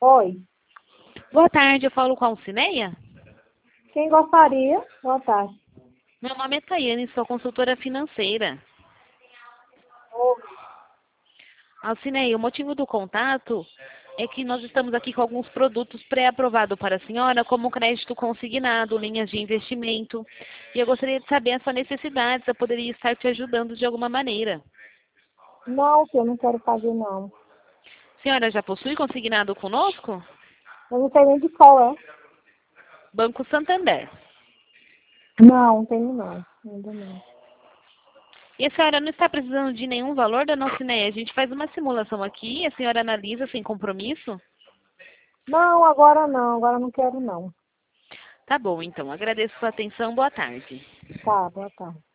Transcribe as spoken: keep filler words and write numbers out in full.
Oi, Boa tarde, eu falo com a Alcineia. quem gostaria? Boa tarde. Meu nome é Tayane, sou consultora financeira. Oi. Alcineia, o motivo do contato é que nós estamos aqui com alguns produtos pré-aprovados para a senhora, como crédito consignado, linhas de investimento. E eu gostaria de saber a sua necessidade, se eu poderia estar te ajudando de alguma maneira. Não, que eu não quero fazer, não. A senhora já possui consignado conosco? Eu não sei nem de qual é. Banco Santander. Não, não tenho não. Ainda não. E a senhora não está precisando de nenhum valor da nossa Alcineia? A gente faz uma simulação aqui, a senhora analisa sem compromisso? Não, agora não. Agora não quero, não. Tá bom, então. Agradeço a sua atenção. Boa tarde. Tá, boa tarde.